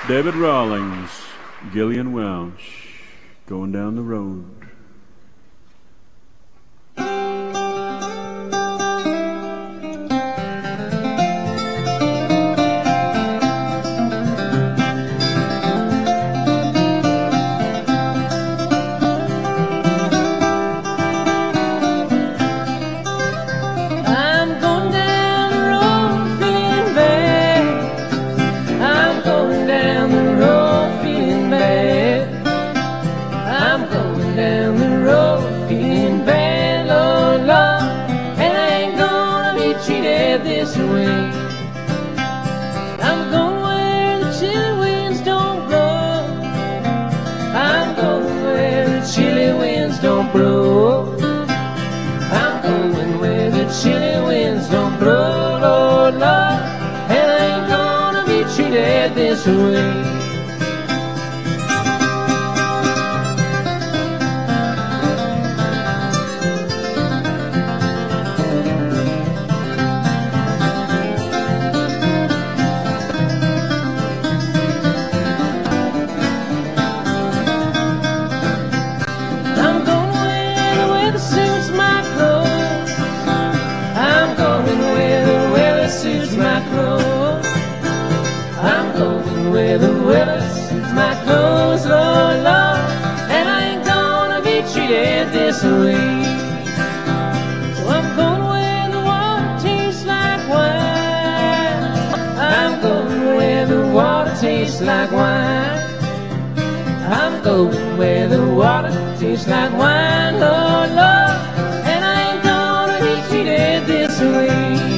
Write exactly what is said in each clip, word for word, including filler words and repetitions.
David Rawlings, Gillian Welch, Going Down the Road. This way. I'm going where the weather suits my clothes. I'm going where the weather suits my clothes. I'm going where the weather suits my clothes, Lord, Lord, and I ain't gonna be treated this way. So I'm going where the water tastes like wine. I'm going where the water tastes like wine. I'm going where the water tastes like wine, Lord, Lord, and I ain't gonna be treated this way.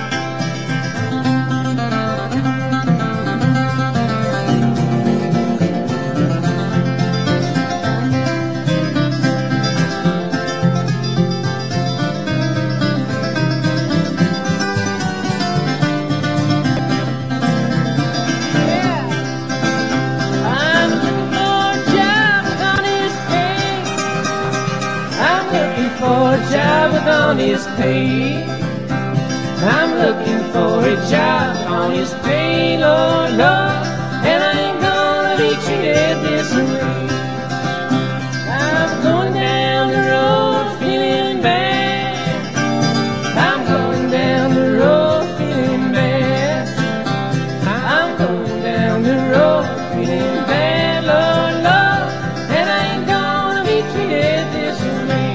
For a job with honest pay. I'm looking for a job with honest pay, Lord, Lord, and I ain't gonna be treated this way. I'm going down the road feeling bad. I'm going down the road feeling bad. I'm going down the road feeling bad, Lord, Lord, and I ain't gonna be treated this way.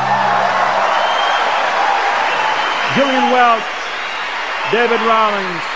Gillian Welch, David Rawlings.